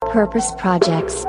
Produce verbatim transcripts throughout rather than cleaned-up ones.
Purpose Projects.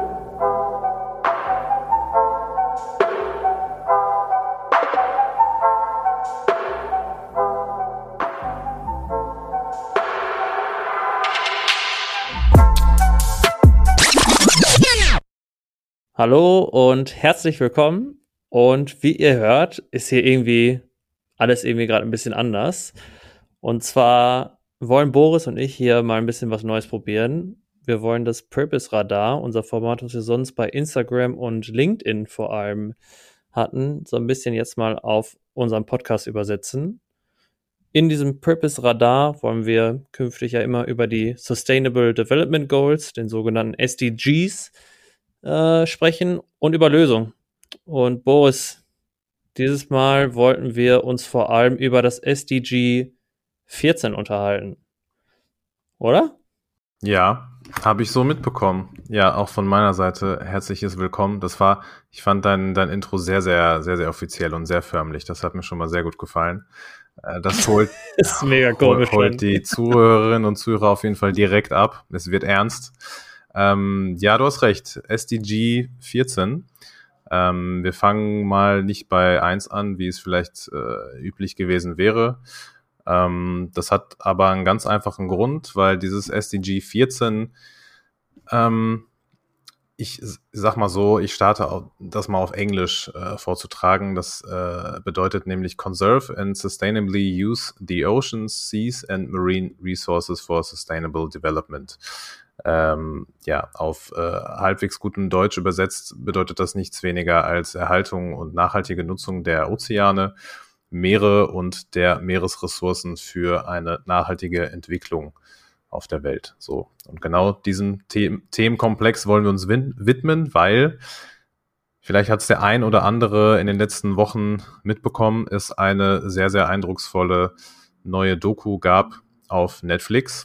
Hallo und herzlich willkommen. Und wie ihr hört, ist hier irgendwie alles irgendwie gerade ein bisschen anders. Und zwar wollen Boris und ich hier mal ein bisschen was Neues probieren. Wir wollen das Purpose Radar, unser Format, was wir sonst bei Instagram und LinkedIn vor allem hatten, so ein bisschen jetzt mal auf unseren Podcast übersetzen. In diesem Purpose Radar wollen wir künftig ja immer über die Sustainable Development Goals, den sogenannten S D Gs, äh, sprechen und über Lösungen. Und Boris, dieses Mal wollten wir uns vor allem über das S D G vierzehn unterhalten. Oder? Ja, habe ich so mitbekommen. Ja, auch von meiner Seite herzliches Willkommen. Das war, ich fand dein, dein Intro sehr, sehr, sehr, sehr offiziell und sehr förmlich. Das hat mir schon mal sehr gut gefallen. Das holt, das ist mega komisch, holt, holt die Zuhörerinnen und Zuhörer auf jeden Fall direkt ab. Es wird ernst. Ähm, ja, du hast recht. S D G vierzehn. Ähm, wir fangen mal nicht bei eins an, wie es vielleicht äh, üblich gewesen wäre. Ähm, das hat aber einen ganz einfachen Grund, weil dieses S D G vierzehn, ähm, ich sag mal so, ich starte auch, das mal auf Englisch äh, vorzutragen. Das äh, bedeutet nämlich Conserve and Sustainably Use the Oceans, Seas and Marine Resources for Sustainable Development. Ähm, ja, auf äh, halbwegs gutem Deutsch übersetzt bedeutet das nichts weniger als Erhaltung und nachhaltige Nutzung der Ozeane, Meere und der Meeresressourcen für eine nachhaltige Entwicklung auf der Welt. So. Und genau diesem The- Themenkomplex wollen wir uns win- widmen, weil vielleicht hat es der ein oder andere in den letzten Wochen mitbekommen, es eine sehr, sehr eindrucksvolle neue Doku gab auf Netflix.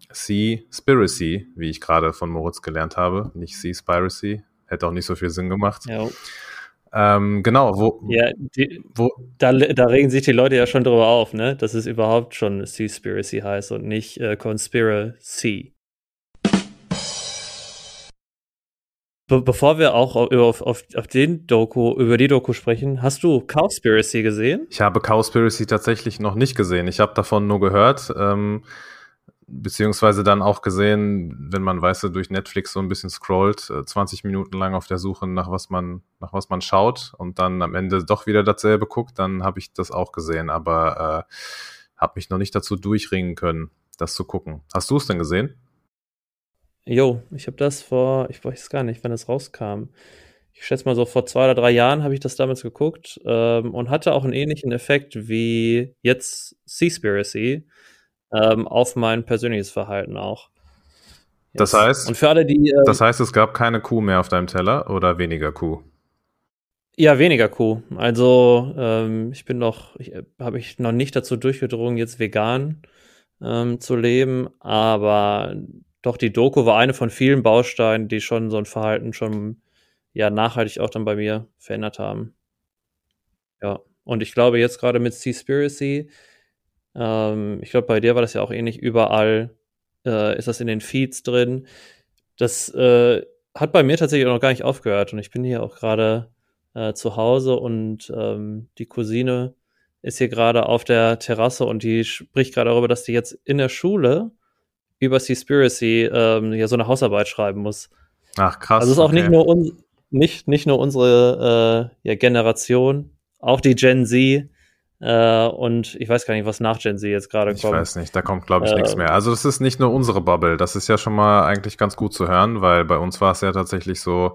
Seaspiracy, wie ich gerade von Moritz gelernt habe, nicht Seaspiracy, hätte auch nicht so viel Sinn gemacht. Ja. Ähm, genau, wo, ja, die, wo da, da regen sich die Leute ja schon drüber auf, ne, dass es überhaupt schon Seaspiracy heißt und nicht äh, Conspiracy. Be- bevor wir auch auf, auf, auf den Doku, über die Doku sprechen, hast du Cowspiracy gesehen? Ich habe Cowspiracy tatsächlich noch nicht gesehen. Ich habe davon nur gehört, ähm, beziehungsweise dann auch gesehen, wenn man, weißt du, durch Netflix so ein bisschen scrollt, zwanzig Minuten lang auf der Suche nach was man, nach was man schaut und dann am Ende doch wieder dasselbe guckt, dann habe ich das auch gesehen, aber äh, habe mich noch nicht dazu durchringen können, das zu gucken. Hast du es denn gesehen? Jo, ich habe das vor, ich weiß gar nicht, wann es rauskam. Ich schätze mal so vor zwei oder drei Jahren habe ich das damals geguckt ähm, und hatte auch einen ähnlichen Effekt wie jetzt Seaspiracy ähm, auf mein persönliches Verhalten auch. Yes. Das heißt, und für alle, die, äh, das heißt, es gab keine Kuh mehr auf deinem Teller oder weniger Kuh? Ja, weniger Kuh. Also ähm, ich bin noch, ich habe mich noch nicht dazu durchgedrungen, jetzt vegan ähm, zu leben, aber doch die Doku war eine von vielen Bausteinen, die schon so ein Verhalten schon ja nachhaltig auch dann bei mir verändert haben. Ja, und ich glaube jetzt gerade mit Seaspiracy, ähm, ich glaube bei dir war das ja auch ähnlich, überall äh, ist das in den Feeds drin. Das äh, hat bei mir tatsächlich auch noch gar nicht aufgehört und ich bin hier auch gerade äh, zu Hause und ähm, die Cousine ist hier gerade auf der Terrasse und die spricht gerade darüber, dass die jetzt in der Schule über Seaspiracy ähm, ja so eine Hausarbeit schreiben muss. Ach krass. Also es ist auch okay. nicht nur uns, nicht, nicht nur unsere äh, ja, Generation, auch die Gen Z äh, und ich weiß gar nicht, was nach Gen Z jetzt gerade kommt. Ich weiß nicht, da kommt glaube ich äh, nichts mehr. Also das ist nicht nur unsere Bubble, das ist ja schon mal eigentlich ganz gut zu hören, weil bei uns war es ja tatsächlich so,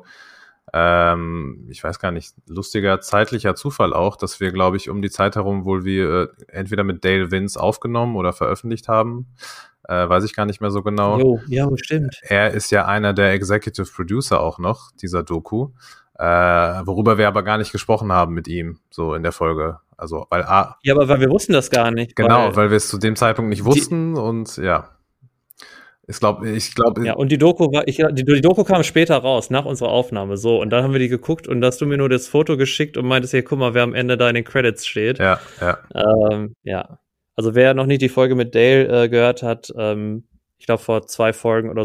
ähm, ich weiß gar nicht, lustiger zeitlicher Zufall auch, dass wir glaube ich um die Zeit herum wohl wir äh, entweder mit Dale Vince aufgenommen oder veröffentlicht haben. Äh, weiß ich gar nicht mehr so genau. Jo, ja, bestimmt. Er ist ja einer der Executive Producer auch noch, dieser Doku, äh, worüber wir aber gar nicht gesprochen haben mit ihm, so in der Folge. Also, weil ah, Ja, aber weil wir wussten das gar nicht. Genau, weil, weil wir es zu dem Zeitpunkt nicht wussten die, und ja. Ich glaube, ich glaube. Ja, und die Doku war, ich, die, die Doku kam später raus, nach unserer Aufnahme, so. Und dann haben wir die geguckt und da hast du mir nur das Foto geschickt und meintest, hier, guck mal, wer am Ende da in den Credits steht. Ja, ja. Ähm, ja. Also wer noch nicht die Folge mit Dale äh, gehört hat, ähm, ich glaube vor zwei Folgen oder so,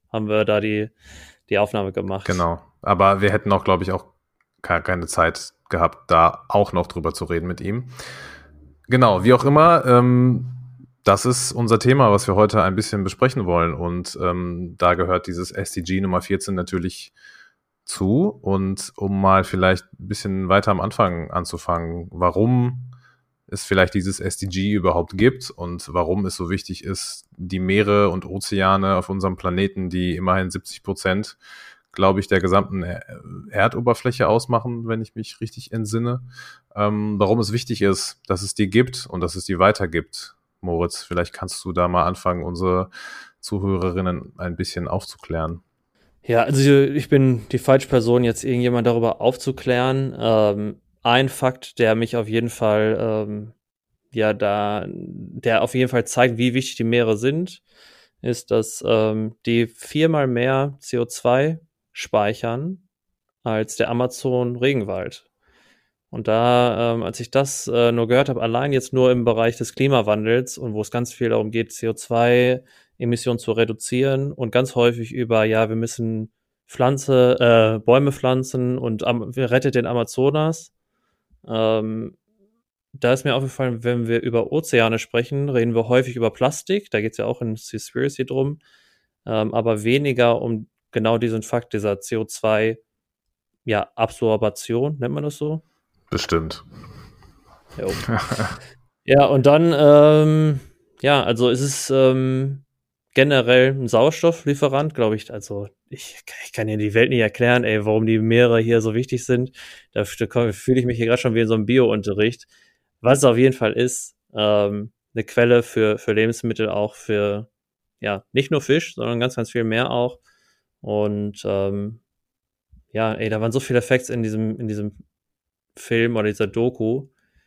haben wir da die, die Aufnahme gemacht. Genau. Aber wir hätten auch, glaube ich, auch keine Zeit gehabt, da auch noch drüber zu reden mit ihm. Genau, wie auch immer, ähm, das ist unser Thema, was wir heute ein bisschen besprechen wollen. Und ähm, da gehört dieses S D G Nummer vierzehn natürlich zu. Und um mal vielleicht ein bisschen weiter am Anfang anzufangen, warum es vielleicht dieses S D G überhaupt gibt und warum es so wichtig ist, die Meere und Ozeane auf unserem Planeten, die immerhin siebzig Prozent, glaube ich, der gesamten Erdoberfläche ausmachen, wenn ich mich richtig entsinne, ähm, warum es wichtig ist, dass es die gibt und dass es die weitergibt. Moritz, vielleicht kannst du da mal anfangen, unsere Zuhörerinnen ein bisschen aufzuklären. Ja, also ich bin die falsche Person, jetzt irgendjemand darüber aufzuklären. Ähm, ein Fakt, der mich auf jeden Fall, ähm, ja, da, der auf jeden Fall zeigt, wie wichtig die Meere sind, ist, dass ähm, die viermal mehr C O zwei speichern als der Amazon-Regenwald. Und da, ähm, als ich das äh, nur gehört habe, allein jetzt nur im Bereich des Klimawandels und wo es ganz viel darum geht, C O zwei Emissionen zu reduzieren und ganz häufig über, ja, wir müssen Pflanze, äh, Bäume pflanzen und am, wir rettet den Amazonas. Ähm, da ist mir aufgefallen, wenn wir über Ozeane sprechen, reden wir häufig über Plastik. Da geht es ja auch in Seaspiracy drum. Ähm, aber weniger um genau diesen Fakt dieser C O zwei, ja, Absorbation, nennt man das so? Bestimmt. Ja, ja, und dann, ähm, ja, also es ist ähm, generell ein Sauerstofflieferant, glaube ich. Also ich, ich kann dir die Welt nicht erklären, ey, warum die Meere hier so wichtig sind. Da, da fühle ich mich hier gerade schon wie in so einem Bio-Unterricht. Was es auf jeden Fall ist, ähm, eine Quelle für, für Lebensmittel, auch für, ja, nicht nur Fisch, sondern ganz, ganz viel mehr auch. Und ähm, ja, ey, da waren so viele Facts in diesem, in diesem Film oder dieser Doku.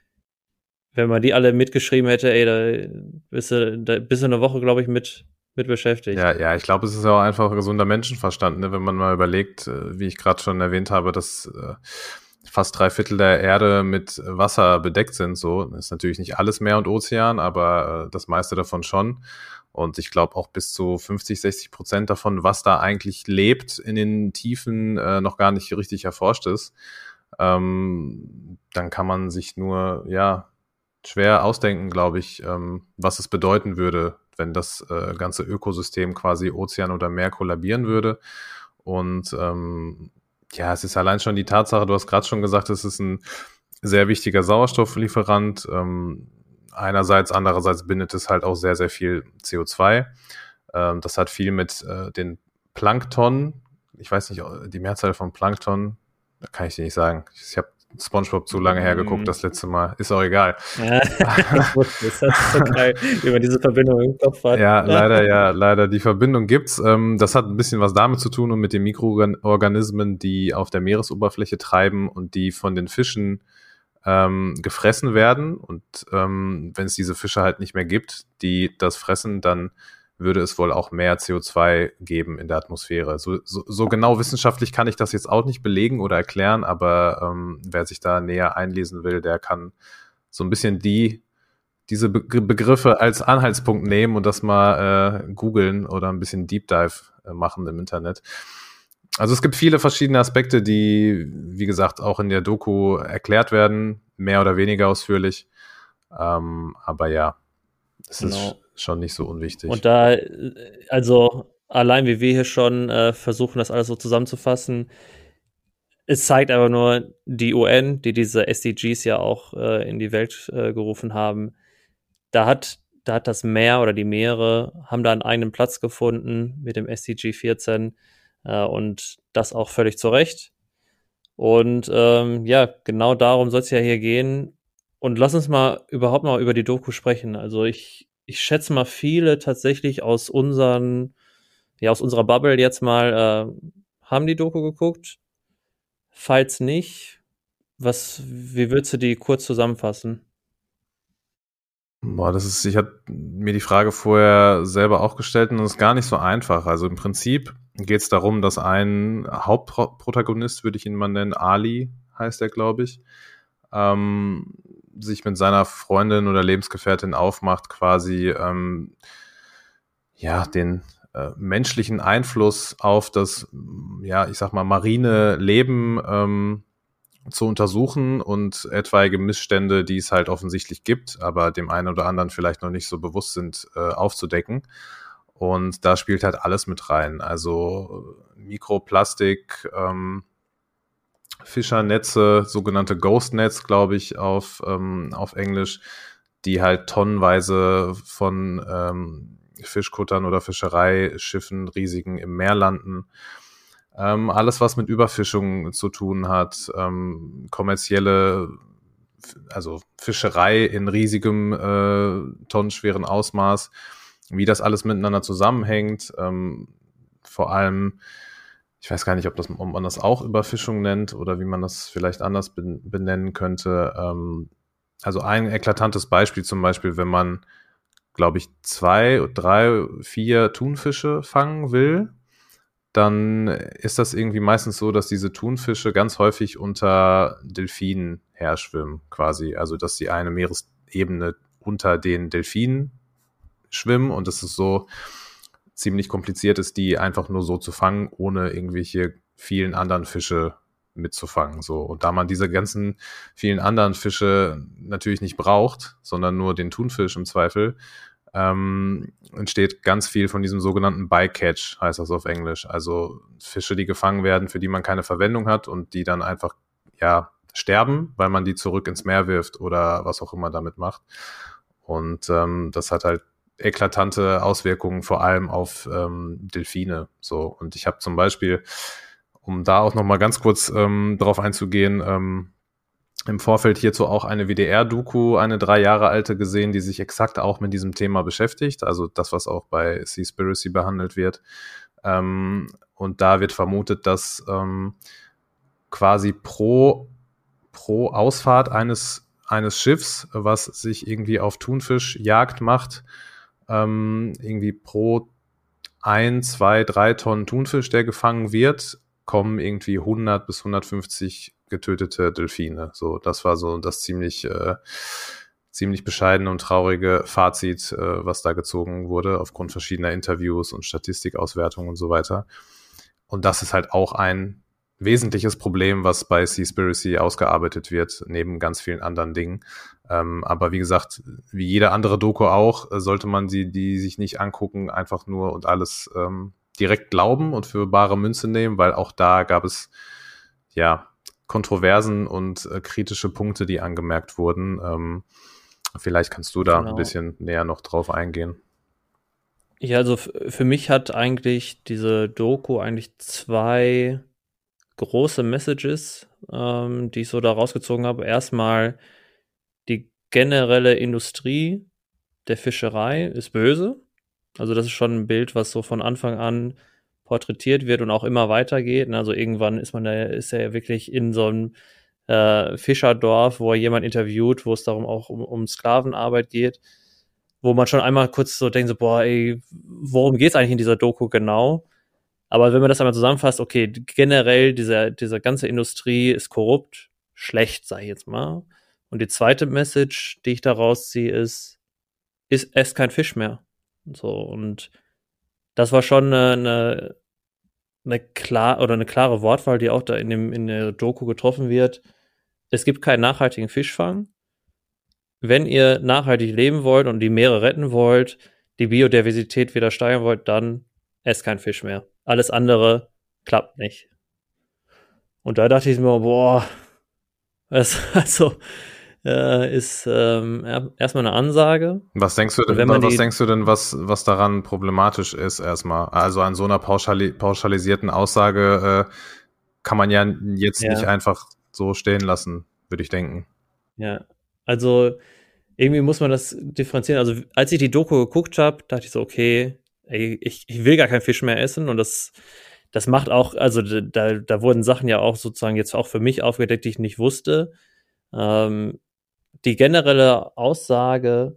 Wenn man die alle mitgeschrieben hätte, ey, da bist du, da bist du eine Woche, glaube ich, mit, mit beschäftigt. Ja, ja, ich glaube, es ist ja auch einfach gesunder Menschenverstand, ne? Wenn man mal überlegt, wie ich gerade schon erwähnt habe, dass äh, fast drei Viertel der Erde mit Wasser bedeckt sind. So, das ist natürlich nicht alles Meer und Ozean, aber äh, das meiste davon schon. Und ich glaube auch bis zu fünfzig, sechzig Prozent davon, was da eigentlich lebt, in den Tiefen äh, noch gar nicht richtig erforscht ist. Ähm, dann kann man sich nur, ja, schwer ausdenken, glaube ich, ähm, was es bedeuten würde, wenn das äh, ganze Ökosystem quasi Ozean oder Meer kollabieren würde. Und ähm, ja, es ist allein schon die Tatsache, du hast gerade schon gesagt, es ist ein sehr wichtiger Sauerstofflieferant. Ähm, einerseits, andererseits bindet es halt auch sehr, sehr viel C O zwei. Ähm, das hat viel mit äh, den Plankton, ich weiß nicht, die Mehrzahl von Plankton, da kann ich dir nicht sagen. Ich habe SpongeBob zu lange hergeguckt, das letzte Mal. Ist auch egal. Ja, ich wusste es. Das ist so geil, wie man diese Verbindung im Kopf hat. Ja, leider, ja, leider. Die Verbindung gibt's. Ähm, das hat ein bisschen was damit zu tun und mit den Mikroorganismen, die auf der Meeresoberfläche treiben und die von den Fischen ähm, gefressen werden. Und ähm, wenn es diese Fische halt nicht mehr gibt, die das fressen, dann würde es wohl auch mehr C O zwei geben in der Atmosphäre. So, so, so genau wissenschaftlich kann ich das jetzt auch nicht belegen oder erklären, aber ähm, wer sich da näher einlesen will, der kann so ein bisschen die diese Be- Begriffe als Anhaltspunkt nehmen und das mal äh, googeln oder ein bisschen Deep Dive äh, machen im Internet. Also es gibt viele verschiedene Aspekte, die, wie gesagt, auch in der Doku erklärt werden, mehr oder weniger ausführlich. Ähm, aber ja, es Genau. ist schon nicht so unwichtig. Und da, also allein wie wir hier schon äh, versuchen, das alles so zusammenzufassen, es zeigt aber nur die U N, die diese S D Gs ja auch äh, in die Welt äh, gerufen haben. Da hat, da hat das Meer oder die Meere haben da einen eigenen Platz gefunden mit dem S D G vierzehn äh, und das auch völlig zu Recht. Und ähm, ja, genau darum soll es ja hier gehen. Und lass uns mal überhaupt mal über die Doku sprechen. Also ich, ich schätze mal, viele tatsächlich aus unseren, ja, aus unserer Bubble jetzt mal äh, haben die Doku geguckt. Falls nicht, was, wie würdest du die kurz zusammenfassen? Boah, das ist, ich hatte mir die Frage vorher selber auch gestellt und das ist gar nicht so einfach. Also im Prinzip geht es darum, dass ein Hauptprotagonist, würde ich ihn mal nennen, Ali heißt er, glaube ich, ähm, sich mit seiner Freundin oder Lebensgefährtin aufmacht, quasi ähm, ja den äh, menschlichen Einfluss auf das, ja, ich sag mal, marine Leben ähm, zu untersuchen und etwaige Missstände, die es halt offensichtlich gibt, aber dem einen oder anderen vielleicht noch nicht so bewusst sind, äh, aufzudecken. Und da spielt halt alles mit rein. Also Mikroplastik, ähm, Fischernetze, sogenannte Ghost Nets, glaube ich, auf, ähm, auf Englisch, die halt tonnenweise von ähm, Fischkuttern oder Fischereischiffen, riesigen im Meer landen. Ähm, alles, was mit Überfischung zu tun hat, ähm, kommerzielle, also Fischerei in riesigem, äh, tonnenschweren Ausmaß, wie das alles miteinander zusammenhängt, ähm, vor allem, ich weiß gar nicht, ob, das, ob man das auch Überfischung nennt oder wie man das vielleicht anders benennen könnte. Ähm, also ein eklatantes Beispiel zum Beispiel, wenn man, glaube ich, zwei, drei, vier Thunfische fangen will, dann ist das irgendwie meistens so, dass diese Thunfische ganz häufig unter Delfinen herschwimmen, quasi. Also, dass die eine Meeresebene unter den Delfinen schwimmen und es ist so ziemlich kompliziert ist, die einfach nur so zu fangen, ohne irgendwelche vielen anderen Fische mitzufangen. So. Und da man diese ganzen vielen anderen Fische natürlich nicht braucht, sondern nur den Thunfisch im Zweifel, ähm, entsteht ganz viel von diesem sogenannten Bycatch, heißt das auf Englisch. Also Fische, die gefangen werden, für die man keine Verwendung hat und die dann einfach, ja, sterben, weil man die zurück ins Meer wirft oder was auch immer damit macht. Und ähm, das hat halt eklatante Auswirkungen, vor allem auf ähm, Delfine. So. Und ich habe zum Beispiel, um da auch noch mal ganz kurz ähm, drauf einzugehen, ähm, im Vorfeld hierzu auch eine W D R-Doku, eine drei Jahre alte gesehen, die sich exakt auch mit diesem Thema beschäftigt, also das, was auch bei Seaspiracy behandelt wird. Ähm, und da wird vermutet, dass ähm, quasi pro, pro Ausfahrt eines, eines Schiffs, was sich irgendwie auf Thunfischjagd macht, ähm, irgendwie pro ein, zwei, drei Tonnen Thunfisch, der gefangen wird, kommen irgendwie hundert bis hundertfünfzig getötete Delfine. So, das war so das ziemlich, äh, ziemlich bescheidene und traurige Fazit, äh, was da gezogen wurde, aufgrund verschiedener Interviews und Statistikauswertungen und so weiter. Und das ist halt auch ein wesentliches Problem, was bei Seaspiracy ausgearbeitet wird, neben ganz vielen anderen Dingen. Ähm, aber wie gesagt, wie jede andere Doku auch, sollte man sie, die sich nicht angucken, einfach nur und alles ähm, direkt glauben und für bare Münze nehmen, weil auch da gab es ja Kontroversen und äh, kritische Punkte, die angemerkt wurden. Ähm, vielleicht kannst du da genau. ein bisschen näher noch drauf eingehen. Ja, also f- für mich hat eigentlich diese Doku eigentlich zwei große Messages, ähm, die ich so da rausgezogen habe. Erstmal, die generelle Industrie der Fischerei ist böse. Also das ist schon ein Bild, was so von Anfang an porträtiert wird und auch immer weitergeht. Also irgendwann ist man da, ist er ja wirklich in so einem äh, Fischerdorf, wo er jemand interviewt, wo es darum auch um, um Sklavenarbeit geht, wo man schon einmal kurz so denkt, so, boah, ey, worum geht's eigentlich in dieser Doku genau? Aber wenn man das einmal zusammenfasst, okay, generell diese, diese ganze Industrie ist korrupt, schlecht, sag ich jetzt mal. Und die zweite Message, die ich da rausziehe, ist, ist esst kein Fisch mehr. So, und das war schon eine, eine, eine klar oder eine klare Wortwahl, die auch da in dem in der Doku getroffen wird. Es gibt keinen nachhaltigen Fischfang. Wenn ihr nachhaltig leben wollt und die Meere retten wollt, die Biodiversität wieder steigern wollt, dann esst kein Fisch mehr. Alles andere klappt nicht. Und da dachte ich mir, boah, das also äh, ist ähm, erstmal eine Ansage. Was denkst du denn, was denkst du denn, was, was daran problematisch ist erstmal? Also an so einer pauschali- pauschalisierten Aussage äh, kann man ja jetzt ja. nicht einfach so stehen lassen, würde ich denken. Ja, also irgendwie muss man das differenzieren. Also als ich die Doku geguckt habe, dachte ich so, okay, ey, ich, ich will gar keinen Fisch mehr essen und das das macht auch, also da, da wurden Sachen ja auch sozusagen jetzt auch für mich aufgedeckt, die ich nicht wusste. Ähm, die generelle Aussage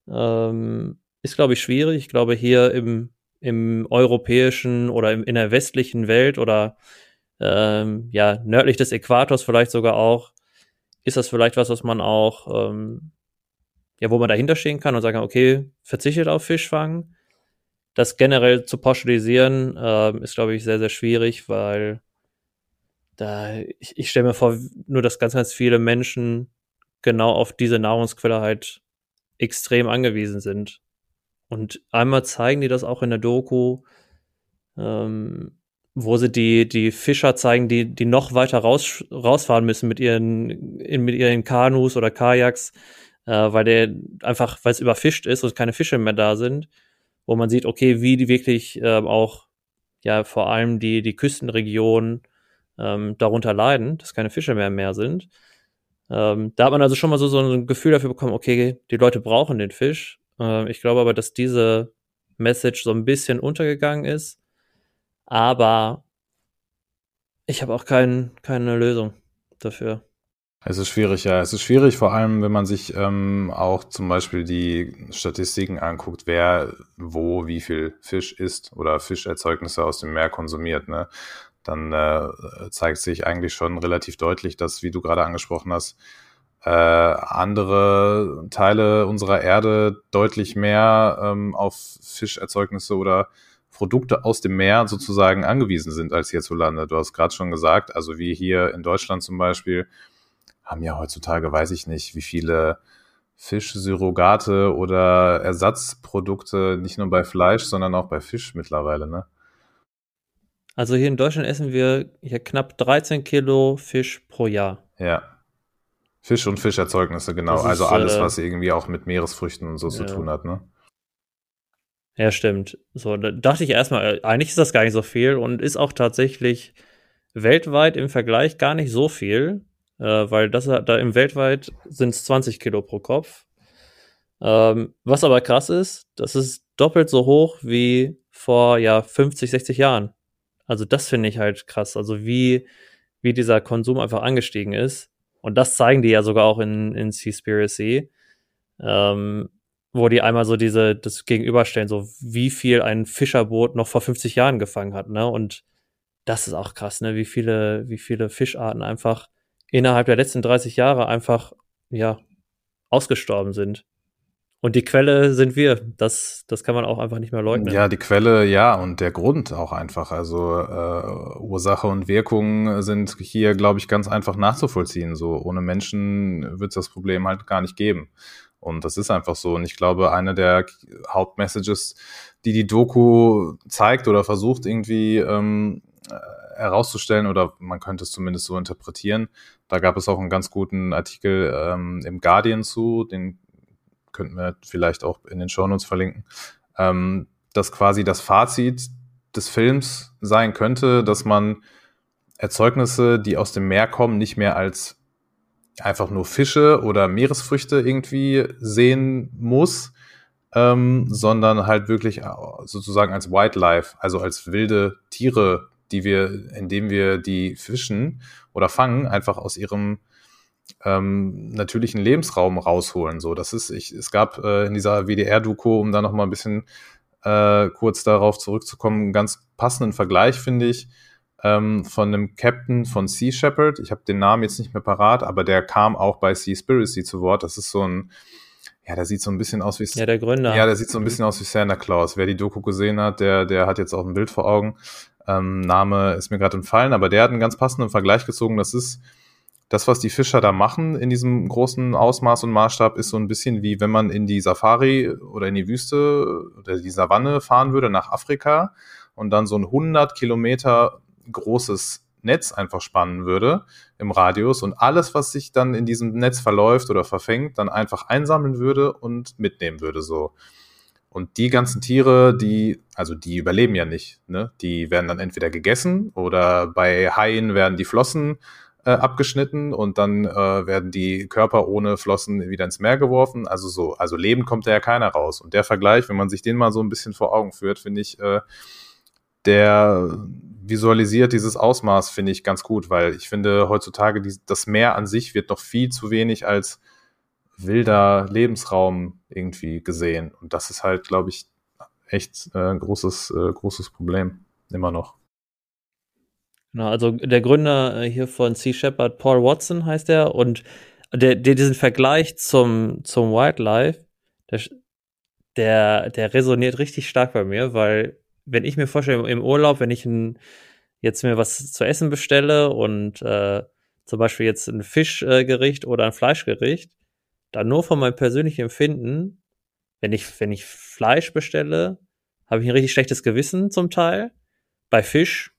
ähm, ist, glaube ich, schwierig. Ich glaube, hier im, im europäischen oder im, in der westlichen Welt oder ähm, ja, nördlich des Äquators vielleicht sogar auch, ist das vielleicht was, was man auch, ähm, ja, wo man dahinter stehen kann und sagen kann, okay, verzichtet auf Fischfang. das generell zu pauschalisieren, äh, ist, glaube ich, sehr, sehr schwierig, weil da, ich, ich stelle mir vor, nur dass ganz, ganz viele Menschen genau auf diese Nahrungsquelle halt extrem angewiesen sind. Und einmal zeigen die das auch in der Doku, ähm, wo sie die, die Fischer zeigen, die, die noch weiter raus, rausfahren müssen mit ihren, in, mit ihren Kanus oder Kajaks, äh, weil der einfach, weil es überfischt ist und keine Fische mehr da sind, wo man sieht, okay, wie die wirklich äh, auch, ja, vor allem die, die Küstenregionen ähm, darunter leiden, dass keine Fische mehr im Meer sind. Ähm, da hat man also schon mal so, so ein Gefühl dafür bekommen, okay, die Leute brauchen den Fisch. Äh, ich glaube aber, dass diese Message so ein bisschen untergegangen ist. Aber ich habe auch kein, keine Lösung dafür. Es ist schwierig, ja. Es ist schwierig, vor allem, wenn man sich ähm, auch zum Beispiel die Statistiken anguckt, wer wo wie viel Fisch isst oder Fischerzeugnisse aus dem Meer konsumiert, ne? Dann äh, zeigt sich eigentlich schon relativ deutlich, dass, wie du gerade angesprochen hast, äh, andere Teile unserer Erde deutlich mehr ähm, auf Fischerzeugnisse oder Produkte aus dem Meer sozusagen angewiesen sind als hierzulande. Du hast gerade schon gesagt, also wie hier in Deutschland zum Beispiel, haben ja heutzutage, weiß ich nicht, wie viele Fischsurrogate oder Ersatzprodukte, nicht nur bei Fleisch, sondern auch bei Fisch mittlerweile, ne? Also hier in Deutschland essen wir hier knapp dreizehn Kilo Fisch pro Jahr. Ja. Fisch und Fischerzeugnisse, genau. Das Also ist, alles, äh, was irgendwie auch mit Meeresfrüchten und so zu ja. tun hat, ne? Ja, stimmt. So, da dachte ich erstmal, äh, eigentlich ist das gar nicht so viel und ist auch tatsächlich weltweit im Vergleich gar nicht so viel, äh, weil das da im weltweit sind es zwanzig Kilo pro Kopf. Ähm, was aber krass ist, das ist doppelt so hoch wie vor ja fünfzig, sechzig Jahren. Also das finde ich halt krass. Also wie, wie dieser Konsum einfach angestiegen ist. Und das zeigen die ja sogar auch in, in Seaspiracy, ähm, wo die einmal so diese, das gegenüberstellen, so wie viel ein Fischerboot noch vor fünfzig Jahren gefangen hat, ne? Und das ist auch krass, ne? Wie viele, wie viele Fischarten einfach innerhalb der letzten dreißig Jahre einfach, ja, ausgestorben sind. Und die Quelle sind wir. Das, das kann man auch einfach nicht mehr leugnen. Ja, die Quelle, ja, und der Grund auch einfach. Also äh, Ursache und Wirkung sind hier, glaube ich, ganz einfach nachzuvollziehen. So ohne Menschen wird es das Problem halt gar nicht geben. Und das ist einfach so. Und ich glaube, eine der Hauptmessages, die die Doku zeigt oder versucht irgendwie ähm, herauszustellen, oder man könnte es zumindest so interpretieren, da gab es auch einen ganz guten Artikel ähm, im Guardian zu, den könnten wir vielleicht auch in den Shownotes verlinken, ähm, dass quasi das Fazit des Films sein könnte, dass man Erzeugnisse, die aus dem Meer kommen, nicht mehr als einfach nur Fische oder Meeresfrüchte irgendwie sehen muss, ähm, sondern halt wirklich sozusagen als Wildlife, also als wilde Tiere, die wir, indem wir die fischen oder fangen, einfach aus ihrem ähm, natürlichen Lebensraum rausholen. So, das ist, ich, es gab äh, in dieser W D R-Doku, um da noch mal ein bisschen äh, kurz darauf zurückzukommen, einen ganz passenden Vergleich, finde ich, ähm, von einem Captain von Sea Shepherd. Ich habe den Namen jetzt nicht mehr parat, aber der kam auch bei Seaspiracy zu Wort. Das ist so ein, ja, der sieht so ein bisschen aus wie... Ja, der Gründer. Ja, der sieht so ein bisschen aus wie Santa Claus. Wer die Doku gesehen hat, der, der hat jetzt auch ein Bild vor Augen. Ähm, Name ist mir gerade entfallen, aber der hat einen ganz passenden Vergleich gezogen. Das ist das, was die Fischer da machen in diesem großen Ausmaß und Maßstab, ist so ein bisschen wie wenn man in die Safari oder in die Wüste oder die Savanne fahren würde nach Afrika und dann so ein hundert Kilometer großes Netz einfach spannen würde im Radius und alles, was sich dann in diesem Netz verläuft oder verfängt, dann einfach einsammeln würde und mitnehmen würde, so. Und die ganzen Tiere, die, also die überleben ja nicht, ne? Die werden dann entweder gegessen oder bei Haien werden die Flossen äh, abgeschnitten und dann äh, werden die Körper ohne Flossen wieder ins Meer geworfen. Also so, also lebend kommt da ja keiner raus. Und der Vergleich, wenn man sich den mal so ein bisschen vor Augen führt, finde ich, äh, der visualisiert dieses Ausmaß, finde ich, ganz gut, weil ich finde, heutzutage die, das Meer an sich wird noch viel zu wenig als wilder Lebensraum irgendwie gesehen. Und das ist halt, glaube ich, echt äh, ein großes, äh, großes Problem. Immer noch. Genau, also der Gründer äh, hier von Sea Shepherd, Paul Watson heißt er, und der, der diesen Vergleich zum, zum Wildlife, der, der, der resoniert richtig stark bei mir, weil wenn ich mir vorstelle, im Urlaub, wenn ich ein, jetzt mir was zu essen bestelle und äh, zum Beispiel jetzt ein Fischgericht oder ein Fleischgericht, dann nur von meinem persönlichen Empfinden, wenn ich, wenn ich Fleisch bestelle, habe ich ein richtig schlechtes Gewissen zum Teil. Bei Fisch,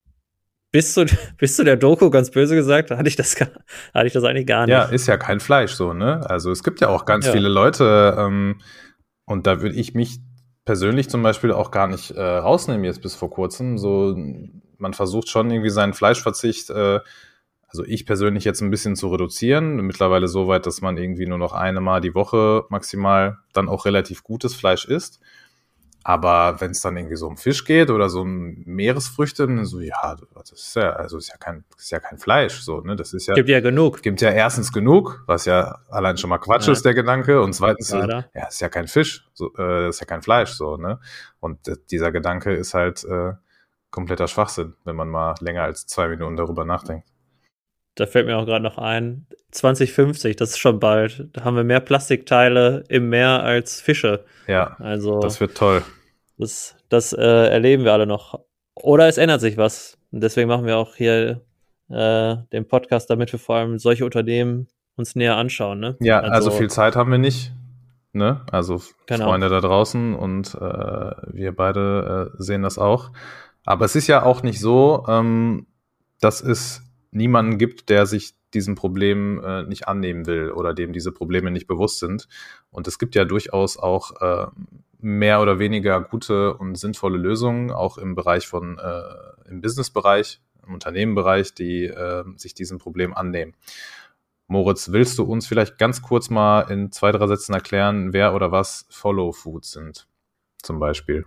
bis zu, bis zu der Doku, ganz böse gesagt, hatte ich das, gar, hatte ich das eigentlich gar nicht. Ja, ist ja kein Fleisch so, ne? Also es gibt ja auch ganz Ja. viele Leute, ähm, und da würde ich mich persönlich zum Beispiel auch gar nicht äh, rausnehmen jetzt bis vor kurzem. So, man versucht schon irgendwie seinen Fleischverzicht, äh, also ich persönlich jetzt ein bisschen zu reduzieren. Mittlerweile so weit, dass man irgendwie nur noch eine Mal die Woche maximal dann auch relativ gutes Fleisch isst. Aber wenn es dann irgendwie so um Fisch geht oder so um Meeresfrüchte, dann so, ja, das ist ja, also ist ja kein, ist ja kein Fleisch, so, ne, das ist ja. Gibt ja genug. Gibt ja erstens genug, was ja allein schon mal Quatsch Ja. ist, der Gedanke, und zweitens, äh, Leider. ja, ist ja kein Fisch, so, äh, ist ja kein Fleisch, so, ne, und äh, dieser Gedanke ist halt, äh, kompletter Schwachsinn, wenn man mal länger als zwei Minuten darüber nachdenkt. Da fällt mir auch gerade noch ein, zwanzig fünfzig, das ist schon bald. Da haben wir mehr Plastikteile im Meer als Fische. Ja, Also das wird toll. das, das äh, erleben wir alle noch. Oder es ändert sich was. Und deswegen machen wir auch hier äh, den Podcast, damit wir vor allem solche Unternehmen uns näher anschauen. Ne? Ja, also, also viel Zeit haben wir nicht. Ne? Also genau. Freunde da draußen und äh, wir beide äh, sehen das auch. Aber es ist ja auch nicht so, ähm, dass es niemanden gibt, der sich diesem Problem äh, nicht annehmen will oder dem diese Probleme nicht bewusst sind. Und es gibt ja durchaus auch äh, mehr oder weniger gute und sinnvolle Lösungen, auch im Bereich von, äh, im Businessbereich, im Unternehmenbereich, die äh, sich diesem Problem annehmen. Moritz, willst du uns vielleicht ganz kurz mal in zwei, drei Sätzen erklären, wer oder was Follow Foods sind, zum Beispiel?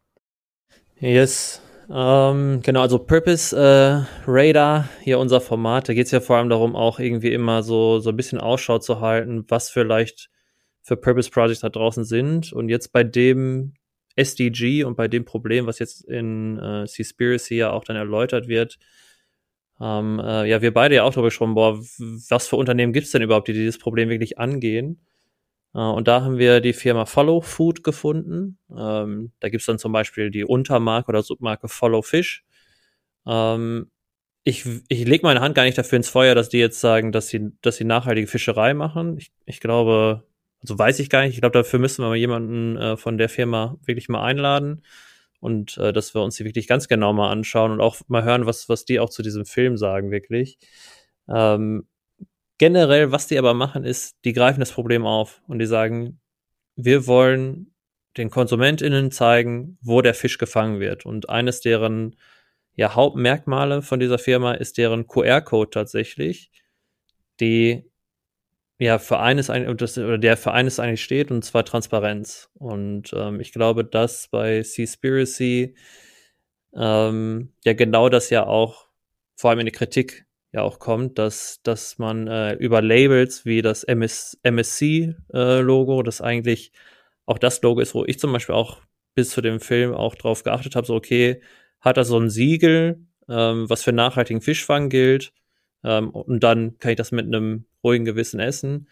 Yes. Ähm, genau, also Purpose äh, Radar, hier unser Format, da geht es ja vor allem darum, auch irgendwie immer so, so ein bisschen Ausschau zu halten, was vielleicht für Purpose Projects da draußen sind. Und jetzt bei dem S D G und bei dem Problem, was jetzt in äh, Seaspiracy ja auch dann erläutert wird, ähm, äh, ja, wir beide ja auch darüber gesprochen, boah, was für Unternehmen gibt es denn überhaupt, die dieses Problem wirklich angehen? Und da haben wir die Firma Follow Food gefunden. Ähm, da gibt es dann zum Beispiel die Untermarke oder Submarke Follow Fish. Ähm, ich ich lege meine Hand gar nicht dafür ins Feuer, dass die jetzt sagen, dass sie, dass sie nachhaltige Fischerei machen. Ich, ich glaube, also weiß ich gar nicht. Ich glaube, dafür müssen wir mal jemanden äh, von der Firma wirklich mal einladen und äh, dass wir uns die wirklich ganz genau mal anschauen und auch mal hören, was, was die auch zu diesem Film sagen, wirklich. Ähm, Generell, was die aber machen, ist, die greifen das Problem auf und die sagen, wir wollen den KonsumentInnen zeigen, wo der Fisch gefangen wird. Und eines deren ja, Hauptmerkmale von dieser Firma ist deren Q R-Code tatsächlich, die ja für eines das, oder der für eines eigentlich steht, und zwar Transparenz. Und ähm, ich glaube, dass bei Seaspiracy ähm, ja genau das ja auch vor allem in der Kritik ja auch kommt, dass, dass man äh, über Labels wie das M S, M S C-Logo, äh, das eigentlich auch das Logo ist, wo ich zum Beispiel auch bis zu dem Film auch drauf geachtet habe, so okay, hat das so ein Siegel, ähm, was für nachhaltigen Fischfang gilt, ähm, und dann kann ich das mit einem ruhigen Gewissen essen.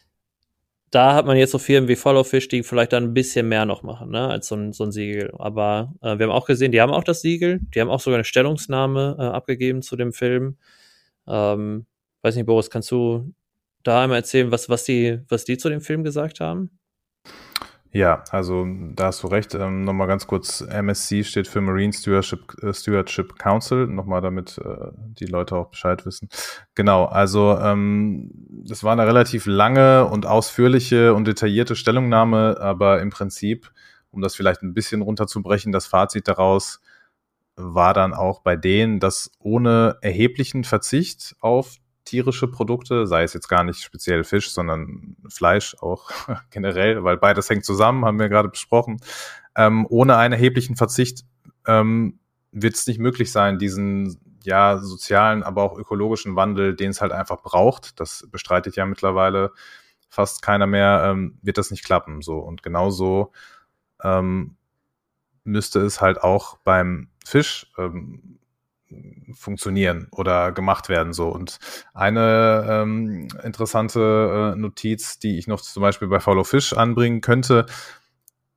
Da hat man jetzt so Firmen wie Follow Fish, die vielleicht dann ein bisschen mehr noch machen, ne, als so ein, so ein Siegel. Aber äh, wir haben auch gesehen, die haben auch das Siegel, die haben auch sogar eine Stellungnahme äh, abgegeben zu dem Film. Ähm, weiß nicht, Boris, kannst du da einmal erzählen, was, was, die, was die zu dem Film gesagt haben? Ja, also da hast du recht. Ähm, nochmal ganz kurz, M S C steht für Marine Stewardship, äh, Stewardship Council, nochmal damit äh, die Leute auch Bescheid wissen. Genau, also ähm, das war eine relativ lange und ausführliche und detaillierte Stellungnahme, aber im Prinzip, um das vielleicht ein bisschen runterzubrechen, das Fazit daraus war dann auch bei denen, dass ohne erheblichen Verzicht auf tierische Produkte, sei es jetzt gar nicht speziell Fisch, sondern Fleisch auch generell, weil beides hängt zusammen, haben wir gerade besprochen. Ähm, ohne einen erheblichen Verzicht ähm, wird es nicht möglich sein, diesen ja sozialen, aber auch ökologischen Wandel, den es halt einfach braucht, das bestreitet ja mittlerweile fast keiner mehr, ähm, wird das nicht klappen. So. Und genauso ähm, müsste es halt auch beim Fisch ähm, funktionieren oder gemacht werden. So. Und eine ähm, interessante äh, Notiz, die ich noch zum Beispiel bei Follow Fish anbringen könnte,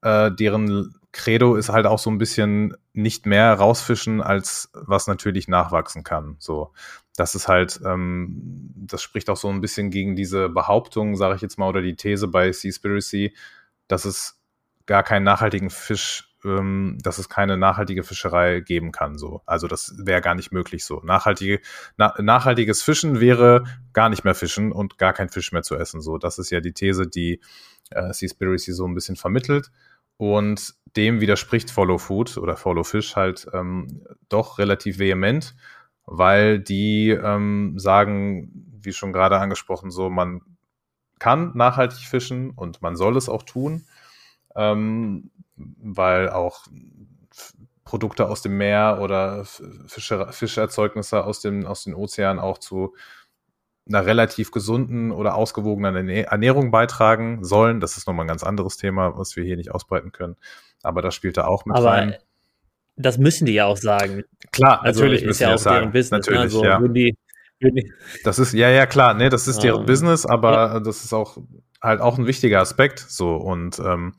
äh, deren Credo ist halt auch so ein bisschen nicht mehr rausfischen, als was natürlich nachwachsen kann. So, das ist halt, ähm, das spricht auch so ein bisschen gegen diese Behauptung, sage ich jetzt mal, oder die These bei Seaspiracy, dass es gar keinen nachhaltigen Fisch, ähm, dass es keine nachhaltige Fischerei geben kann. So, also das wäre gar nicht möglich. So, nachhaltige, na, nachhaltiges Fischen wäre gar nicht mehr fischen und gar kein Fisch mehr zu essen. So, das ist ja die These, die äh, Seaspiracy so ein bisschen vermittelt. Und dem widerspricht Follow Food oder Follow Fish halt ähm, doch relativ vehement, weil die ähm, sagen, wie schon gerade angesprochen, so man kann nachhaltig fischen und man soll es auch tun, ähm, weil auch Produkte aus dem Meer oder Fische, Fischerzeugnisse aus, dem, aus den Ozeanen auch zu einer relativ gesunden oder ausgewogenen Ernährung beitragen sollen. Das ist nochmal ein ganz anderes Thema, was wir hier nicht ausbreiten können. Aber das spielt da auch mit Aber rein. Das müssen die ja auch sagen. Klar, also natürlich ist müssen ja die auch das sagen. Deren Business. Natürlich, ne? Also, ja. würden die, würden die, Das ist, ja, ja, klar, ne, das ist deren ähm, Business, aber ja. das ist auch halt auch ein wichtiger Aspekt. So, und ähm,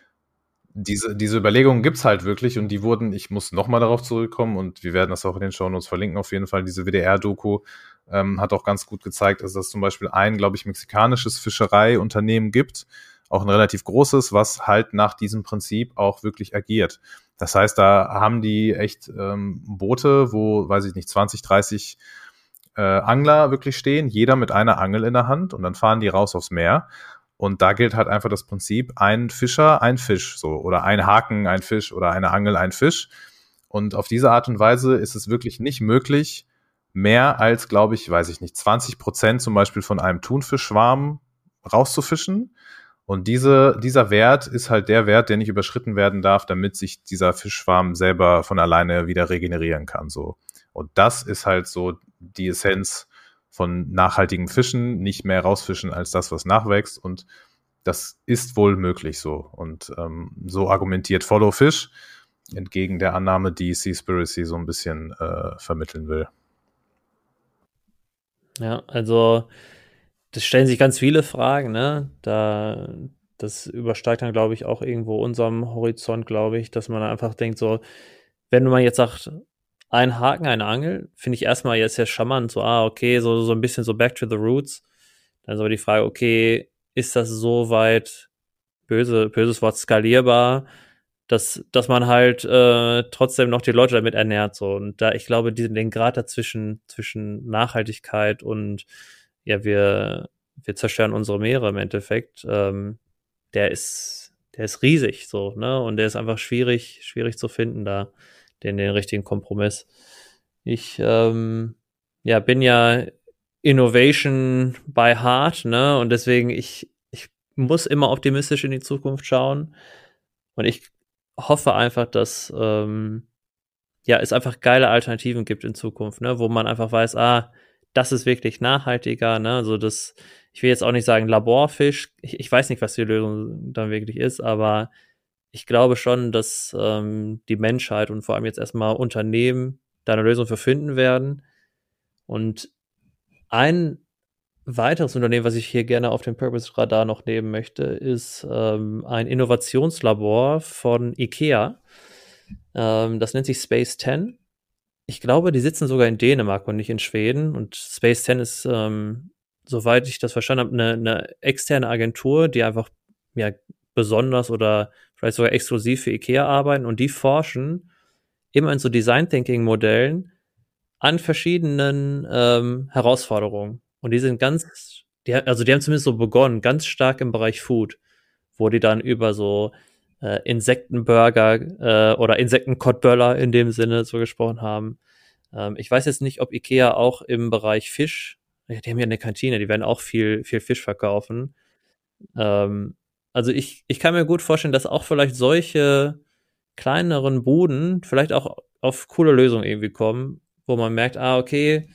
diese, diese Überlegungen gibt's halt wirklich und die wurden, ich muss nochmal darauf zurückkommen und wir werden das auch in den Shownotes verlinken, auf jeden Fall, diese W D R-Doku ähm, hat auch ganz gut gezeigt, dass es zum Beispiel ein, glaube ich, mexikanisches Fischereiunternehmen gibt, auch ein relativ großes, was halt nach diesem Prinzip auch wirklich agiert. Das heißt, da haben die echt ähm, Boote, wo, weiß ich nicht, zwanzig, dreißig äh, Angler wirklich stehen, jeder mit einer Angel in der Hand und dann fahren die raus aufs Meer. Und da gilt halt einfach das Prinzip, ein Fischer, ein Fisch, so, oder ein Haken, ein Fisch, oder eine Angel, ein Fisch. Und auf diese Art und Weise ist es wirklich nicht möglich, mehr als, glaube ich, weiß ich nicht, zwanzig Prozent zum Beispiel von einem Thunfischschwarm rauszufischen. Und diese, dieser Wert ist halt der Wert, der nicht überschritten werden darf, damit sich dieser Fischschwarm selber von alleine wieder regenerieren kann, so. Und das ist halt so die Essenz von nachhaltigen Fischen, nicht mehr rausfischen als das, was nachwächst. Und das ist wohl möglich so. Und ähm, so argumentiert Follow Fish, entgegen der Annahme, die Seaspiracy so ein bisschen äh, vermitteln will. Ja, also das stellen sich ganz viele Fragen, ne? Da, das übersteigt dann, glaube ich, auch irgendwo unserem Horizont, glaube ich, dass man einfach denkt, so, wenn man jetzt sagt, ein Haken, eine Angel, finde ich erstmal jetzt sehr charmant, so, ah, okay, so, so ein bisschen so back to the roots. Dann ist aber die Frage, okay, ist das so weit, böse, böses Wort, skalierbar, dass, dass man halt äh, trotzdem noch die Leute damit ernährt, so. Und da, ich glaube, diesen, den Grad dazwischen, zwischen Nachhaltigkeit und, ja, wir, wir zerstören unsere Meere im Endeffekt, ähm, der ist, der ist riesig, so, ne, und der ist einfach schwierig, schwierig zu finden, da, den, den richtigen Kompromiss. Ich, ähm, ja, bin ja Innovation by Heart, ne, und deswegen, ich, ich muss immer optimistisch in die Zukunft schauen und ich hoffe einfach, dass, ähm, ja, es einfach geile Alternativen gibt in Zukunft, ne, wo man einfach weiß, ah, das ist wirklich nachhaltiger, ne, also das, ich will jetzt auch nicht sagen Laborfisch, ich, ich weiß nicht, was die Lösung dann wirklich ist, aber ich glaube schon, dass ähm, die Menschheit und vor allem jetzt erstmal Unternehmen da eine Lösung für finden werden. Und ein weiteres Unternehmen, was ich hier gerne auf dem Purpose-Radar noch nehmen möchte, ist ähm, ein Innovationslabor von IKEA. Ähm, das nennt sich Space zehn. Ich glaube, die sitzen sogar in Dänemark und nicht in Schweden. Und Space zehn ist, ähm, soweit ich das verstanden habe, eine, eine externe Agentur, die einfach ja besonders oder vielleicht sogar exklusiv für IKEA arbeiten. Und die forschen immer in so Design-Thinking-Modellen an verschiedenen ähm, Herausforderungen. Und die sind ganz, die, also die haben zumindest so begonnen, ganz stark im Bereich Food, wo die dann über so äh, Insektenburger äh, oder Insektenkottböller in dem Sinne so gesprochen haben. Ähm, ich weiß jetzt nicht, ob IKEA auch im Bereich Fisch, die haben ja eine Kantine, die werden auch viel, viel Fisch verkaufen. Ähm, also ich, ich kann mir gut vorstellen, dass auch vielleicht solche kleineren Buden vielleicht auch auf coole Lösungen irgendwie kommen, wo man merkt, ah, okay,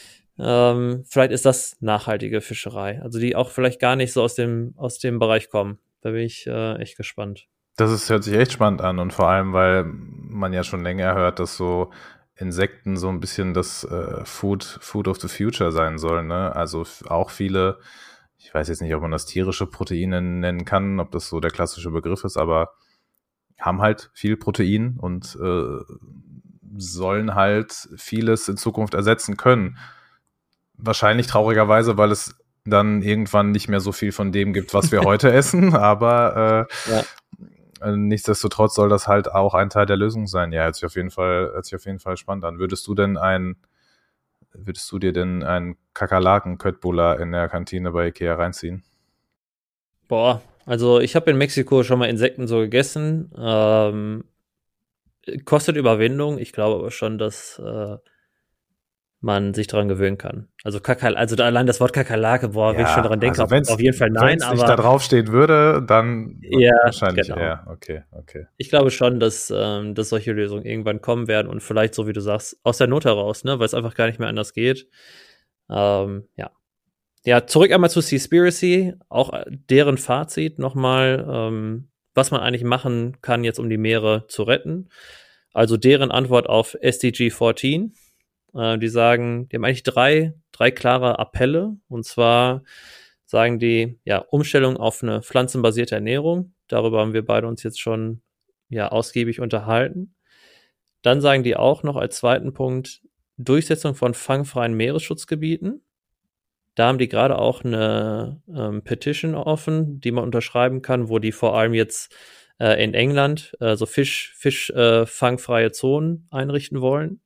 ähm, vielleicht ist das nachhaltige Fischerei. Also die auch vielleicht gar nicht so aus dem, aus dem Bereich kommen. Da bin ich äh, echt gespannt. Das ist, hört sich echt spannend an und vor allem, weil man ja schon länger hört, dass so Insekten so ein bisschen das äh, Food, Food of the Future sein sollen, ne? Also auch viele, ich weiß jetzt nicht, ob man das tierische Proteine nennen kann, ob das so der klassische Begriff ist, aber haben halt viel Protein und äh, sollen halt vieles in Zukunft ersetzen können. Wahrscheinlich traurigerweise, weil es dann irgendwann nicht mehr so viel von dem gibt, was wir heute essen, aber äh, ja. nichtsdestotrotz soll das halt auch ein Teil der Lösung sein. Ja, hört sich auf jeden Fall, hört sich auf jeden Fall spannend an. Würdest du denn ein, würdest du dir denn einen Kakerlaken-Köttbullar in der Kantine bei Ikea reinziehen? Boah, also ich habe in Mexiko schon mal Insekten so gegessen. Ähm, kostet Überwindung. Ich glaube aber schon, dass äh, man sich daran gewöhnen kann. Also Kakal, also da allein das Wort Kakerlake, boah, ja, wenn ich schon daran denke, also auf jeden Fall nein. Wenn es nicht da draufstehen würde, dann ja, wahrscheinlich genau. eher. Okay, okay. Ich glaube schon, dass, ähm, dass solche Lösungen irgendwann kommen werden und vielleicht, so wie du sagst, aus der Not heraus, ne, weil es einfach gar nicht mehr anders geht. Ähm, ja. Ja, zurück einmal zu Seaspiracy, auch deren Fazit nochmal, ähm, was man eigentlich machen kann, jetzt um die Meere zu retten. Also deren Antwort auf S D G vierzehn. Äh, die sagen, die haben eigentlich drei, drei klare Appelle. Und zwar sagen die, ja, Umstellung auf eine pflanzenbasierte Ernährung. Darüber haben wir beide uns jetzt schon ja ausgiebig unterhalten. Dann sagen die auch noch als zweiten Punkt Durchsetzung von fangfreien Meeresschutzgebieten. Da haben die gerade auch eine ähm, Petition offen, die man unterschreiben kann, wo die vor allem jetzt äh, in England äh, so Fisch, Fisch äh, fangfreie Zonen einrichten wollen.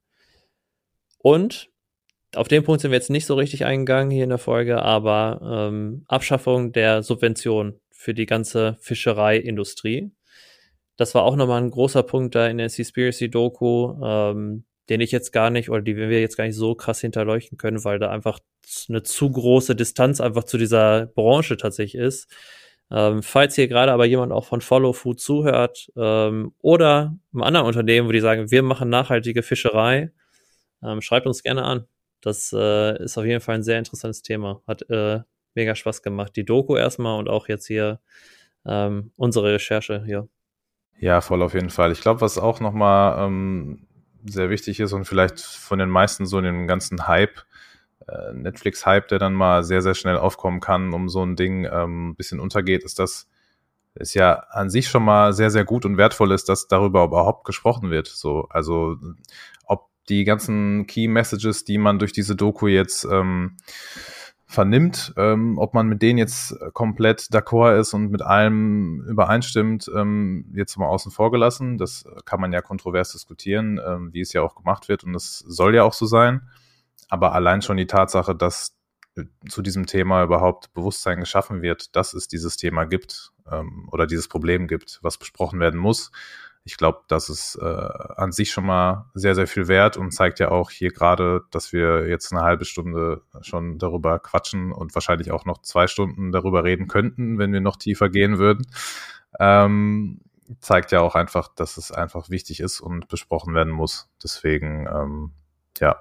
Und auf den Punkt sind wir jetzt nicht so richtig eingegangen hier in der Folge, aber ähm, Abschaffung der Subvention für die ganze Fischereiindustrie. Das war auch nochmal ein großer Punkt da in der Seaspiracy-Doku, ähm, den ich jetzt gar nicht, oder die wir jetzt gar nicht so krass hinterleuchten können, weil da einfach eine zu große Distanz einfach zu dieser Branche tatsächlich ist. Ähm, falls hier gerade aber jemand auch von Follow Food zuhört ähm, oder einem anderen Unternehmen, wo die sagen, wir machen nachhaltige Fischerei, ähm, schreibt uns gerne an. Das äh, ist auf jeden Fall ein sehr interessantes Thema. Hat äh, mega Spaß gemacht. Die Doku erstmal und auch jetzt hier ähm, unsere Recherche hier. Ja, voll auf jeden Fall. Ich glaube, was auch nochmal ähm, sehr wichtig ist und vielleicht von den meisten so in dem ganzen Hype, äh, Netflix-Hype, der dann mal sehr, sehr schnell aufkommen kann, um so ein Ding ähm, ein bisschen untergeht, ist, dass es ja an sich schon mal sehr, sehr gut und wertvoll ist, dass darüber überhaupt gesprochen wird. So, also ob die ganzen Key Messages, die man durch diese Doku jetzt ähm, vernimmt, ähm, ob man mit denen jetzt komplett d'accord ist und mit allem übereinstimmt, ähm, jetzt mal außen vor gelassen. Das kann man ja kontrovers diskutieren, ähm, wie es ja auch gemacht wird, und das soll ja auch so sein. Aber allein schon die Tatsache, dass zu diesem Thema überhaupt Bewusstsein geschaffen wird, dass es dieses Thema gibt ähm, oder dieses Problem gibt, was besprochen werden muss. Ich glaube, das ist äh, an sich schon mal sehr, sehr viel wert und zeigt ja auch hier gerade, dass wir jetzt eine halbe Stunde schon darüber quatschen und wahrscheinlich auch noch zwei Stunden darüber reden könnten, wenn wir noch tiefer gehen würden. Ähm, zeigt ja auch einfach, dass es einfach wichtig ist und besprochen werden muss. Deswegen, ähm, ja,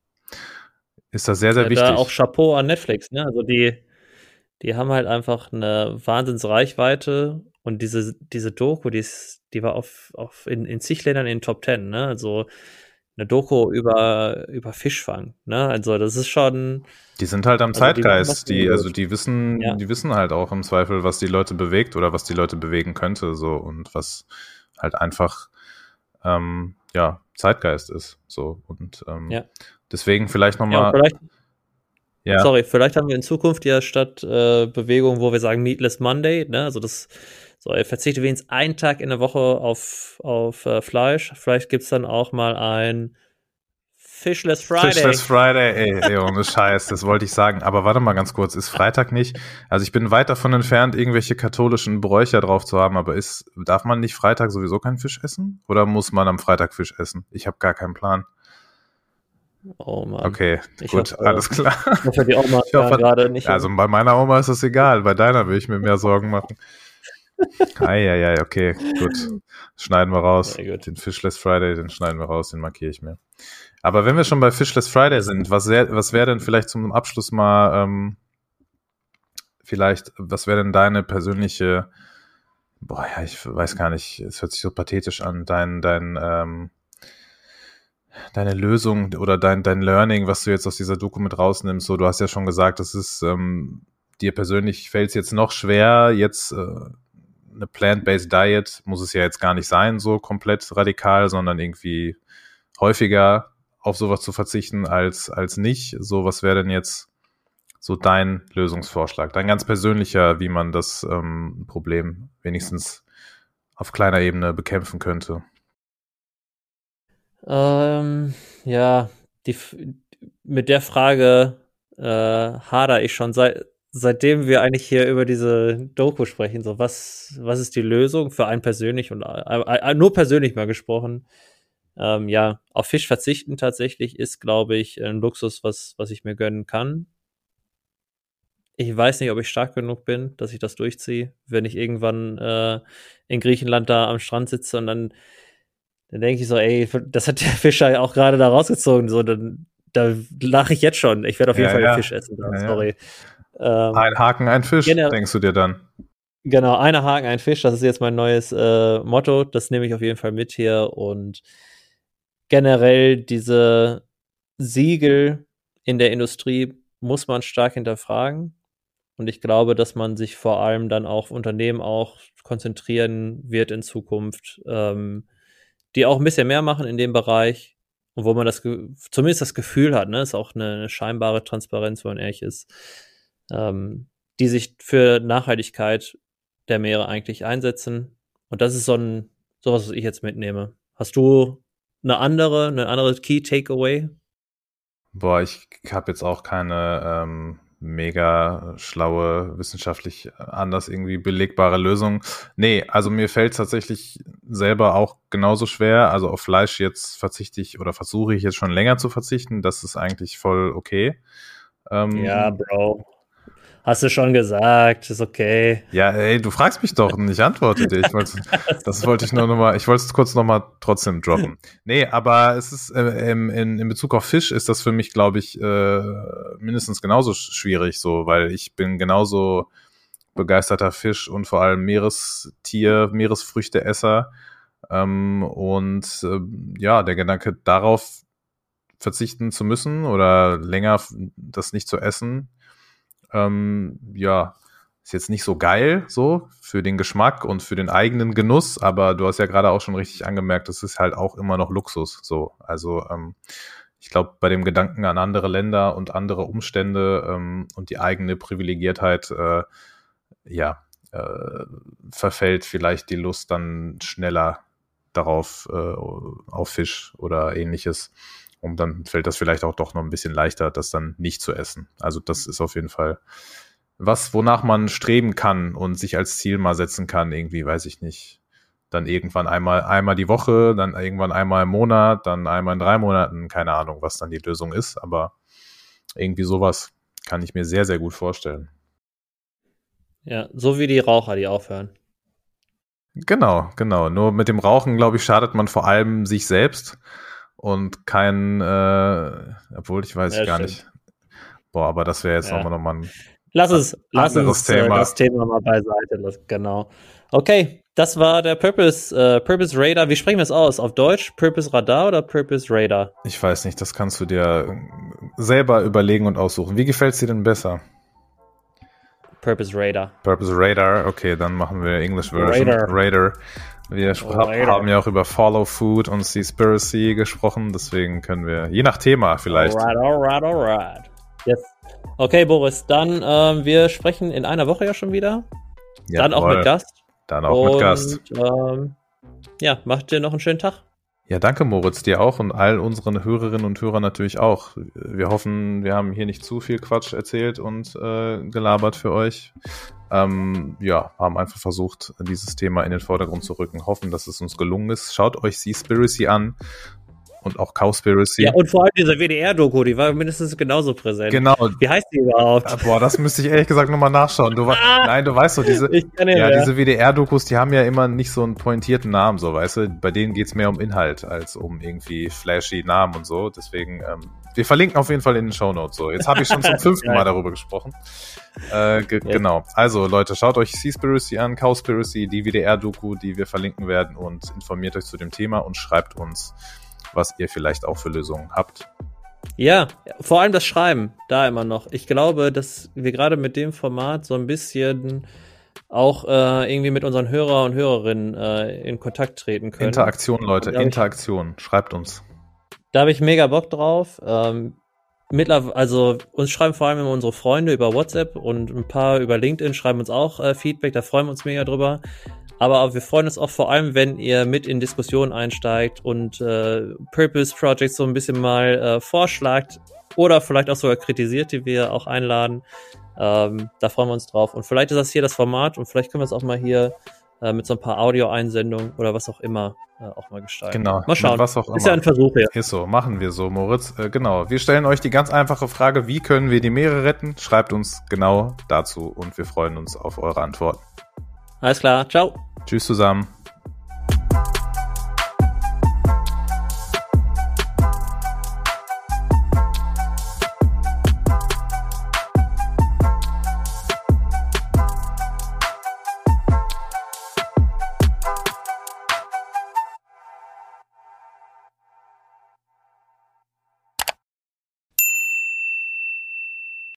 ist das sehr, sehr ja, wichtig. Da auch Chapeau an Netflix, ne? Also die, die haben halt einfach eine Wahnsinnsreichweite und diese, diese Doku, die ist, die war auf, auf in, in zig Ländern in den Top Ten, ne? Also eine Doku über, über Fischfang, ne? Also das ist schon. Die sind halt am also Zeitgeist, die, die, also die wissen, ja. die wissen halt auch im Zweifel, was die Leute bewegt oder was die Leute bewegen könnte, so, und was halt einfach ähm, ja, Zeitgeist ist. So. Und ähm, Ja. deswegen vielleicht Ja, nochmal. vielleicht, Ja. sorry, vielleicht haben wir in Zukunft ja statt äh, Bewegung, wo wir sagen Meatless Monday, ne? Also das, so, er verzichtet wenigstens einen Tag in der Woche auf, auf äh, Fleisch. Vielleicht gibt's dann auch mal ein Fishless Friday. Fishless Friday, ey, ey, ohne Scheiß, das wollte ich sagen. Aber warte mal ganz kurz, ist Freitag nicht? Also ich bin weit davon entfernt, irgendwelche katholischen Bräuche drauf zu haben, aber ist, darf man nicht Freitag sowieso keinen Fisch essen? Oder muss man am Freitag Fisch essen? Ich habe gar keinen Plan. Oh Mann. Okay, ich gut, hoffe, alles klar. Ich hoffe, die Oma ich hoffe, gerade nicht. Also bei meiner Oma ist das egal, bei deiner will ich mir mehr Sorgen machen. Eieiei, okay, gut. Schneiden wir raus. Den Fishless Friday, den schneiden wir raus, den markiere ich mir. Aber wenn wir schon bei Fishless Friday sind, was, was wäre denn vielleicht zum Abschluss mal, ähm, vielleicht, was wäre denn deine persönliche, boah, ja, ich weiß gar nicht, es hört sich so pathetisch an, dein, dein, ähm, deine Lösung oder dein, dein Learning, was du jetzt aus dieser Doku mit rausnimmst, so, du hast ja schon gesagt, das ist, ähm, dir persönlich fällt es jetzt noch schwer, jetzt äh, eine Plant-Based Diet muss es ja jetzt gar nicht sein, so komplett radikal, sondern irgendwie häufiger auf sowas zu verzichten als, als nicht. So, was wäre denn jetzt so dein Lösungsvorschlag, dein ganz persönlicher, wie man das ähm, Problem wenigstens auf kleiner Ebene bekämpfen könnte? Ähm, ja, die, mit der Frage äh, hader ich schon seit, seitdem wir eigentlich hier über diese Doku sprechen. So, was, was ist die Lösung für einen persönlich und äh, äh, nur persönlich mal gesprochen? Ähm, ja, auf Fisch verzichten tatsächlich ist, glaube ich, ein Luxus, was, was ich mir gönnen kann. Ich weiß nicht, ob ich stark genug bin, dass ich das durchziehe, wenn ich irgendwann äh, in Griechenland da am Strand sitze und dann, dann denke ich so, ey, das hat der Fischer ja auch gerade da rausgezogen, so, dann da lache ich jetzt schon. Ich werde auf jeden Ja, Fall ja. den Fisch essen, da, Ja, ja. sorry. Ähm, Ein Haken, ein Fisch, Gener- denkst du dir dann? genau, einer Haken, ein Fisch, das ist jetzt mein neues äh, Motto, das nehme ich auf jeden Fall mit hier und generell diese Siegel in der Industrie muss man stark hinterfragen. Und ich glaube, dass man sich vor allem dann auf Unternehmen auch konzentrieren wird in Zukunft, ähm, die auch ein bisschen mehr machen in dem Bereich und wo man das ge- zumindest das Gefühl hat, ne, ist auch eine, eine scheinbare Transparenz, wenn man ehrlich ist, ähm, die sich für Nachhaltigkeit der Meere eigentlich einsetzen. Und das ist so ein sowas, was ich jetzt mitnehme. Hast du eine andere, eine andere Key Takeaway? Boah, ich habe jetzt auch keine ähm, mega schlaue, wissenschaftlich anders irgendwie belegbare Lösung. Nee, also mir fällt es tatsächlich selber auch genauso schwer. Also auf Fleisch jetzt verzichte ich oder versuche ich jetzt schon länger zu verzichten. Das ist eigentlich voll okay. Ähm, Ja, Bro. Hast du schon gesagt, ist okay. Ja, ey, du fragst mich doch und ich antworte dir. Ich wollte, das wollte ich nur nochmal, ich wollte es kurz nochmal trotzdem droppen. Nee, aber es ist, äh, in, in Bezug auf Fisch ist das für mich, glaube ich, äh, mindestens genauso schwierig, so, weil ich bin genauso begeisterter Fisch und vor allem Meerestier, Meeresfrüchteesser. Ähm, und äh, ja, der Gedanke darauf verzichten zu müssen oder länger das nicht zu essen, ähm, ja, ist jetzt nicht so geil, so, für den Geschmack und für den eigenen Genuss, aber du hast ja gerade auch schon richtig angemerkt, das ist halt auch immer noch Luxus, so. Also, ähm, ich glaube, bei dem Gedanken an andere Länder und andere Umstände ähm, und die eigene Privilegiertheit, äh, ja, äh, verfällt vielleicht die Lust dann schneller darauf, äh, auf Fisch oder ähnliches. Und dann fällt das vielleicht auch doch noch ein bisschen leichter, das dann nicht zu essen. Also das ist auf jeden Fall was, wonach man streben kann und sich als Ziel mal setzen kann, irgendwie, weiß ich nicht. Dann irgendwann einmal, einmal die Woche, dann irgendwann einmal im Monat, dann einmal in drei Monaten, keine Ahnung, was dann die Lösung ist, aber irgendwie sowas kann ich mir sehr, sehr gut vorstellen. Ja, so wie die Raucher, die aufhören. Genau, genau. Nur mit dem Rauchen, glaube ich, schadet man vor allem sich selbst und kein, äh, obwohl ich weiß Ja, gar stimmt. nicht. Boah, aber das wäre jetzt Ja. nochmal nochmal ein Lass uns, lass anderes uns äh, Thema. das Thema mal beiseite lassen. Genau. Okay, das war der Purpose, äh, Purpose Radar. Wie sprechen wir es aus? Auf Deutsch? Purpose Radar oder Purpose Radar? Ich weiß nicht, das kannst du dir selber überlegen und aussuchen. Wie gefällt es dir denn besser? Purpose Radar. Purpose Radar, okay, dann machen wir English Version. Radar. Radar. Wir Radar. haben ja auch über Follow Food und Seaspiracy gesprochen, deswegen können wir, je nach Thema vielleicht. Alright, alright, alright. Yes. Okay, Boris, dann ähm, wir sprechen in einer Woche ja schon wieder. Ja, Dann auch toll. mit Gast. Dann auch und, mit Gast. Ähm, ja, macht dir noch einen schönen Tag. Ja, danke Moritz, dir auch und all unseren Hörerinnen und Hörern natürlich auch. Wir hoffen, wir haben hier nicht zu viel Quatsch erzählt und äh, gelabert für euch. Ähm, ja, haben einfach versucht, dieses Thema in den Vordergrund zu rücken. Hoffen, dass es uns gelungen ist. Schaut euch Seaspiracy an und auch Cowspiracy. Ja, und vor allem diese W D R-Doku, die war mindestens genauso präsent. Genau. Wie heißt die überhaupt? Boah, das müsste ich ehrlich gesagt nochmal nachschauen. Du, Ah! Nein, du weißt so, diese, Ich kann nicht ja, mehr. diese W D R-Dokus, die haben ja immer nicht so einen pointierten Namen, so, weißt du? Bei denen geht's mehr um Inhalt als um irgendwie flashy Namen und so. Deswegen, ähm, wir verlinken auf jeden Fall in den Shownotes. So, jetzt habe ich schon zum fünften Mal darüber gesprochen. Äh, ge- Yes. Genau. Also, Leute, schaut euch Seaspiracy an, Cowspiracy, die W D R-Doku, die wir verlinken werden und informiert euch zu dem Thema und schreibt uns, was ihr vielleicht auch für Lösungen habt. Ja, vor allem das Schreiben, da immer noch. Ich glaube, dass wir gerade mit dem Format so ein bisschen auch äh, irgendwie mit unseren Hörer und Hörerinnen äh, in Kontakt treten können. Interaktion, Leute, Da hab ich- Interaktion. Schreibt uns. Da habe ich mega Bock drauf. Ähm, mittlerweile, also uns schreiben vor allem immer unsere Freunde über WhatsApp und ein paar über LinkedIn schreiben uns auch äh, Feedback, da freuen wir uns mega drüber. Aber auch, wir freuen uns auch vor allem, wenn ihr mit in Diskussionen einsteigt und äh, Purpose Projects so ein bisschen mal äh, vorschlagt oder vielleicht auch sogar kritisiert, die wir auch einladen. Ähm, da freuen wir uns drauf. Und vielleicht ist das hier das Format und vielleicht können wir es auch mal hier äh, mit so ein paar Audio-Einsendungen oder was auch immer äh, auch mal gestalten. Genau, Mal schauen. mit was auch Ist ja immer. ein Versuch hier. Ist so, machen wir so, Moritz. Äh, genau, wir stellen euch die ganz einfache Frage, wie können wir die Meere retten? Schreibt uns genau dazu und wir freuen uns auf eure Antworten. Alles klar. Ciao. Tschüss zusammen.